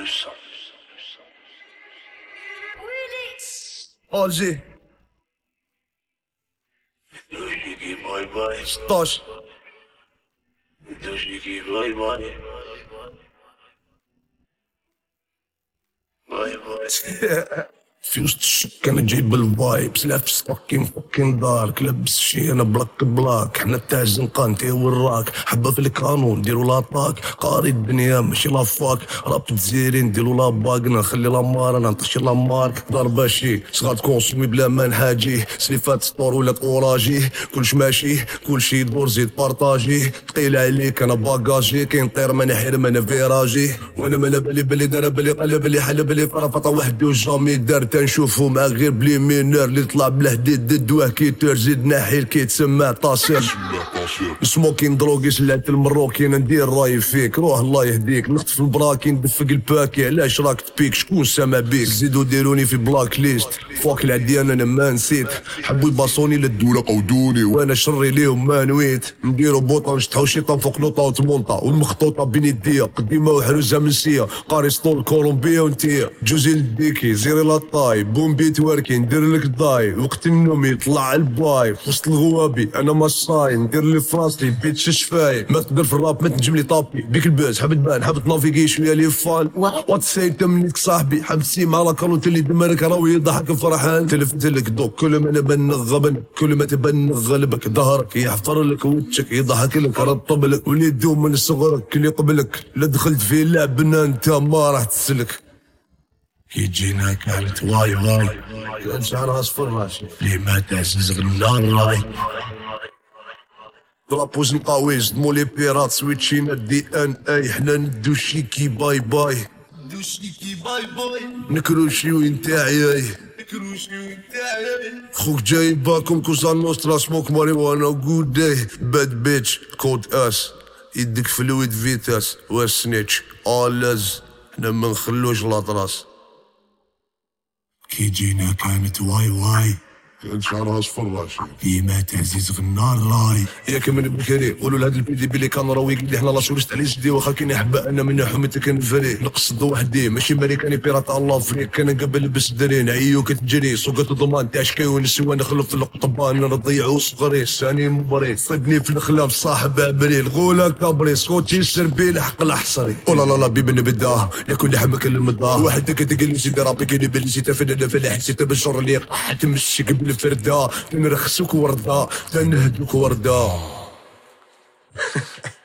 الجي 16 في وسط السكان جايب الفايبس لابس فاكين دارك لابس شي انا بلاك حنا تاع الزنقه نتا وراك حبه في القانون نديرو لاطاك قاري الدنيا ماشي لافاك راب تزيري نديرو لا باغنا نخلي لامار انا نطشي لامارك ضربه شي صغار كونسومي بلا ما نحاجيه سليفات ستور ولا اوراجي كلش ماشي كلشي يدور زيد بارطاجي ثقيل عليك انا باكاجي كينطير ما نحرم انا فيراجي وانا ما بالي دار بالي قلب بالي حل بالي فرفطه وحدي وجامي دار تنشوفو مع غير بلي مينور اللي طلع بالحديد ددوه كيتر زيد ناحي كيتسمى طاسير سموكين دروغي سلعت المروكين ندير راي فيك روح الله يهديك نخطف البراكين ندفق الباكي علاش راك تبيك شكون سامع بيك زيدو ديروني في بلاك ليست فوق العديان انا ما نسيت حبوا يباصوني للدولة قودوني وانا شري ليهم ما نويت نديرو بوطه نشطحو شيطان فوق نوطه وتمونطه والمخطوطه بين يديا قديمه وحروزه منسيه قاري سطول كولومبيا وانتيا جوزي لديكي زيري لاطاي بوم بيت وركي ندير لك داي وقت النوم يطلع الباي وسط الغوابي انا مصاي ندير لي فراسي بيت شفاي ما تقدر في الراب ما تنجم لي طابي بيك الباس حاب تبان حاب تنافيكي شويه لي فان وات ساي تمنيك صاحبي حاب تسيم على كاروت اللي دمرك راوي يضحك فرحان تلفت لك دوك كل ما نبان غبن كل ما تبان غلبك ظهرك يحفر لك وجهك يضحك لك رطب لك واللي دوم من صغرك اللي قبلك لا دخلت في لعبنا انت ما راح تسلك يجينا كانت واي كان شعرها اصفر ماشي لي ما تعزز غير النار راي درابوز نقاويز مولي بيرات سويتشينا دي ان اي حنا ندو شيكي باي باي نكروشيو نتاعي خوك جاي باكم كوزا نوسترا سموك ماريوانا وجود داي باد بيتش كود اس يدك فلويد فيتاس وسنيتش الاز حنا ما نخلوش لاطراس كي جينا كانت واي كان شعرها اصفر راشي ديما تعزيز غنار لاي ياك من بكري قولوا لهاد البيدي بلي كان راوي قال لي حنا لا شورست على جدي واخا كاين حبه انا من حميتك كنفري نقصد وحدي ماشي ماريكاني بيرات الله فريك كان قبل لبس درين عيو كتجري سوقت الضمان تاع شكاوي نسوا نخلف في القطبان نضيعو صغري ساني مبري صدني في الخلاف صاحب عبري الغوله كابري سكوتي سربي الحق الحصري ولا لا بيبن بداه ياكل لحمك المضاه واحد كتقول لي سيدي رابي كاين بلي سيتا فين فلاح سيتا بالشر اللي تمشي قبل الفرده تنرخصوك ورده تنهدوك ورده